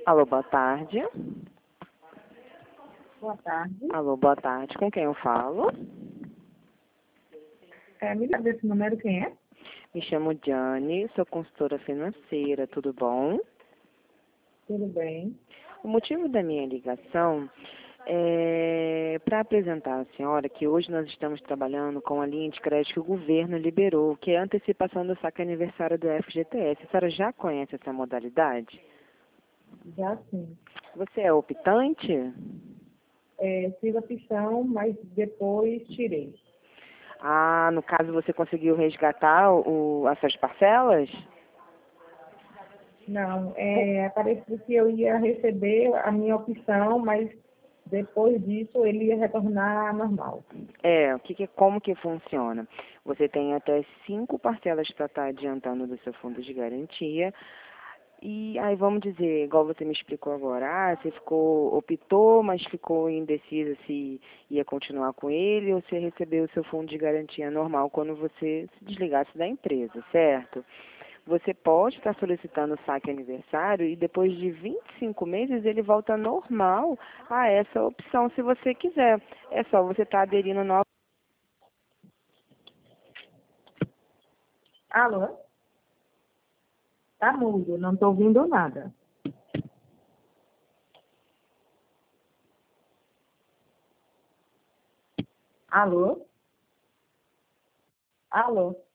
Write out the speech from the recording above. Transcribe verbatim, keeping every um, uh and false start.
Alô, boa tarde. Boa tarde. Alô, boa tarde. Com quem eu falo? É, me dá desse número quem é? Me chamo Diane, sou consultora financeira, tudo bom? Tudo bem. O motivo da minha ligação é para apresentar à senhora que hoje nós estamos trabalhando com a linha de crédito que o governo liberou, que é a antecipação do saque aniversário do F G T S. A senhora já conhece essa modalidade? Já sim. Você é optante? É, fiz a opção, mas depois tirei. Ah, no caso você conseguiu resgatar o, as suas parcelas? Não, é, parecia que eu ia receber a minha opção, mas depois disso ele ia retornar normal. É, o que, que- como que funciona? Você tem até cinco parcelas para estar adiantando do seu fundo de garantia. E aí vamos dizer, igual você me explicou agora, ah, você ficou, optou, mas ficou indecisa se ia continuar com ele ou se recebeu o seu fundo de garantia normal quando você se desligasse da empresa, certo? Você pode estar solicitando o saque aniversário e depois de vinte e cinco meses ele volta normal a essa opção, se você quiser. É só você estar aderindo novamente. Alô? Tá mudo, não estou ouvindo nada. Alô? Alô?